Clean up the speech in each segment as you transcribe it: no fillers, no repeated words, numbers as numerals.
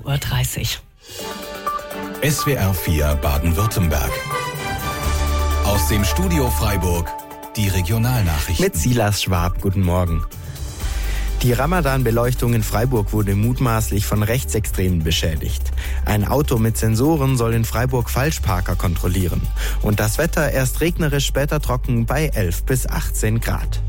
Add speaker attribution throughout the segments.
Speaker 1: 7:30 Uhr.
Speaker 2: SWR 4 Baden-Württemberg. Aus dem Studio Freiburg, die Regionalnachrichten.
Speaker 3: Mit Silas Schwab, guten Morgen. Die Ramadan-Beleuchtung in Freiburg wurde mutmaßlich von Rechtsextremen beschädigt. Ein Auto mit Sensoren soll in Freiburg Falschparker kontrollieren. Und das Wetter erst regnerisch, später trocken bei 11 bis 18 Grad.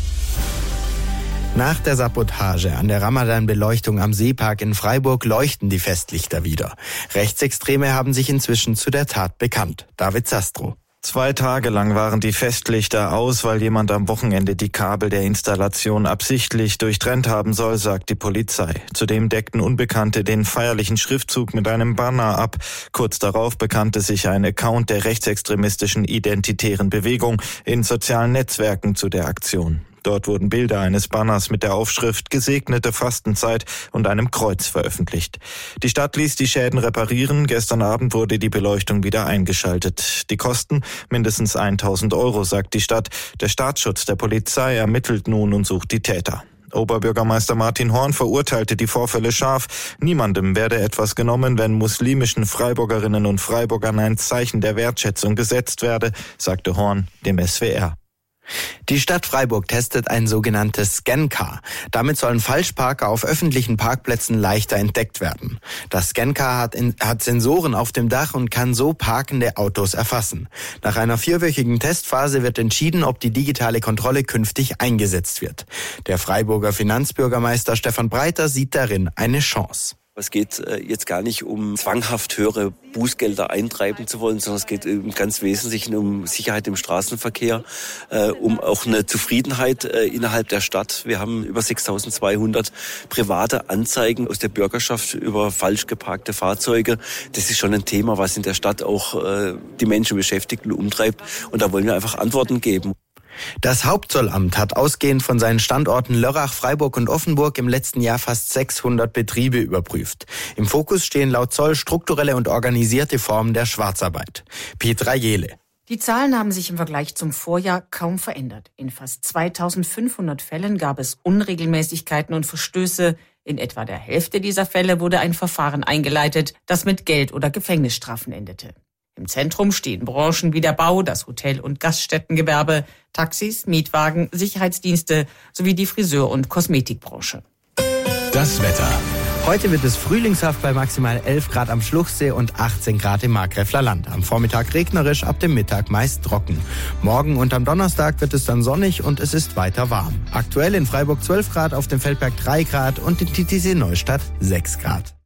Speaker 3: Nach der Sabotage an der Ramadan-Beleuchtung am Seepark in Freiburg leuchten die Festlichter wieder. Rechtsextreme haben sich inzwischen zu der Tat bekannt. David Sastro.
Speaker 4: 2 Tage lang waren die Festlichter aus, weil jemand am Wochenende die Kabel der Installation absichtlich durchtrennt haben soll, sagt die Polizei. Zudem deckten Unbekannte den feierlichen Schriftzug mit einem Banner ab. Kurz darauf bekannte sich ein Account der rechtsextremistischen Identitären Bewegung in sozialen Netzwerken zu der Aktion. Dort wurden Bilder eines Banners mit der Aufschrift "Gesegnete Fastenzeit" und einem Kreuz veröffentlicht. Die Stadt ließ die Schäden reparieren. Gestern Abend wurde die Beleuchtung wieder eingeschaltet. Die Kosten mindestens 1.000 €, sagt die Stadt. Der Staatsschutz der Polizei ermittelt nun und sucht die Täter. Oberbürgermeister Martin Horn verurteilte die Vorfälle scharf. Niemandem werde etwas genommen, wenn muslimischen Freiburgerinnen und Freiburgern ein Zeichen der Wertschätzung gesetzt werde, sagte Horn dem SWR.
Speaker 3: Die Stadt Freiburg testet ein sogenanntes Scan-Car. Damit sollen Falschparker auf öffentlichen Parkplätzen leichter entdeckt werden. Das Scan-Car hat Sensoren auf dem Dach und kann so parkende Autos erfassen. Nach einer 4-wöchigen Testphase wird entschieden, ob die digitale Kontrolle künftig eingesetzt wird. Der Freiburger Finanzbürgermeister Stefan Breiter sieht darin eine Chance.
Speaker 5: Es geht jetzt gar nicht um zwanghaft höhere Bußgelder eintreiben zu wollen, sondern es geht im ganz Wesentlichen um Sicherheit im Straßenverkehr, um auch eine Zufriedenheit innerhalb der Stadt. Wir haben über 6.200 private Anzeigen aus der Bürgerschaft über falsch geparkte Fahrzeuge. Das ist schon ein Thema, was in der Stadt auch die Menschen beschäftigt und umtreibt. Und da wollen wir einfach Antworten geben.
Speaker 3: Das Hauptzollamt hat ausgehend von seinen Standorten Lörrach, Freiburg und Offenburg im letzten Jahr fast 600 Betriebe überprüft. Im Fokus stehen laut Zoll strukturelle und organisierte Formen der Schwarzarbeit. Petra Jehle.
Speaker 6: Die Zahlen haben sich im Vergleich zum Vorjahr kaum verändert. In fast 2.500 Fällen gab es Unregelmäßigkeiten und Verstöße. In etwa der Hälfte dieser Fälle wurde ein Verfahren eingeleitet, das mit Geld- oder Gefängnisstrafen endete. Im Zentrum stehen Branchen wie der Bau, das Hotel- und Gaststättengewerbe, Taxis, Mietwagen, Sicherheitsdienste sowie die Friseur- und Kosmetikbranche.
Speaker 2: Das Wetter.
Speaker 3: Heute wird es frühlingshaft bei maximal 11 Grad am Schluchsee und 18 Grad im Markgräfler Land. Am Vormittag regnerisch, ab dem Mittag meist trocken. Morgen und am Donnerstag wird es dann sonnig und es ist weiter warm. Aktuell in Freiburg 12 Grad, auf dem Feldberg 3 Grad und in Titisee Neustadt 6 Grad.